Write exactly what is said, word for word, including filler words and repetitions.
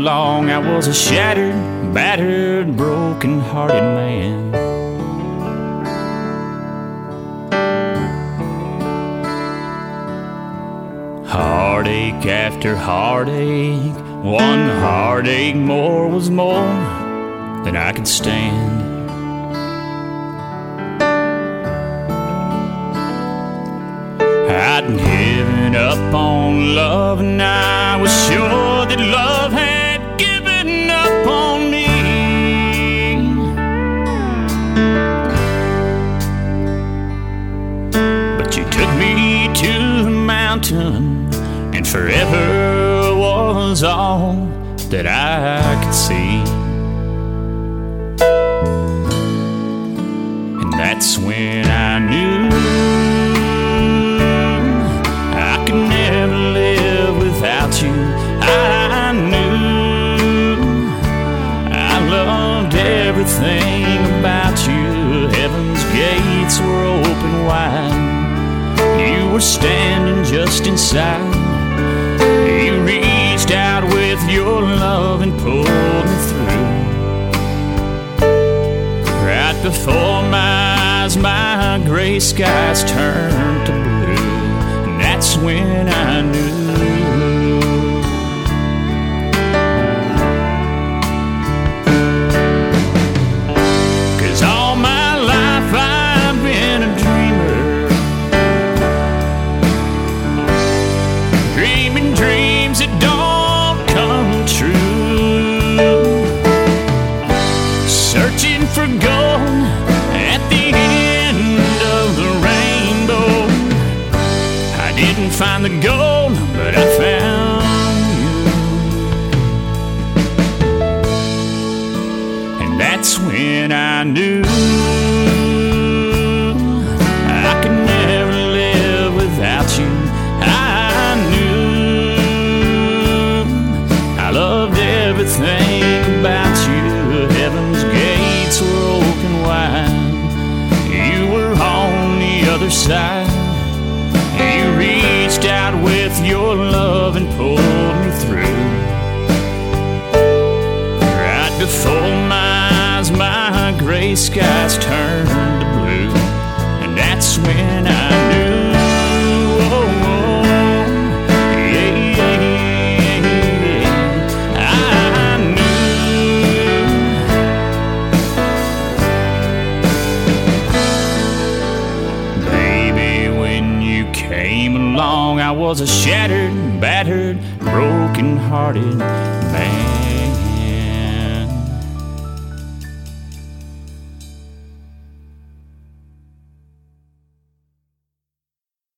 along, I was a shattered, battered, broken-hearted man. Heartache after heartache, one heartache more was more than I could stand. I'd given up on love, and I was sure that love had given up on me. But you took me to the mountain, and forever was all that I could see. And that's when I knew I could never live without you. I knew I loved everything about you. Heaven's gates were open wide. You were standing just inside. You reached out with your love and pulled me through. Right before my eyes, my gray skies turned to blue. And that's when I knew. 'Cause all my life I've been a dreamer, dreaming dreams that don't come true, searching for gold at the end of the rainbow. I didn't find the gold, but I found you. And that's when I knew I could never live without you. I knew I loved everything about you. Heaven's gates were open wide. You were on the other side. You reached out with your love and pulled me through. Right before my eyes, my gray skies turned to blue. And that's when I knew. Oh, oh, yeah, yeah, yeah. I knew. Baby, when you came along, I was a shattered, battered, broken-hearted man.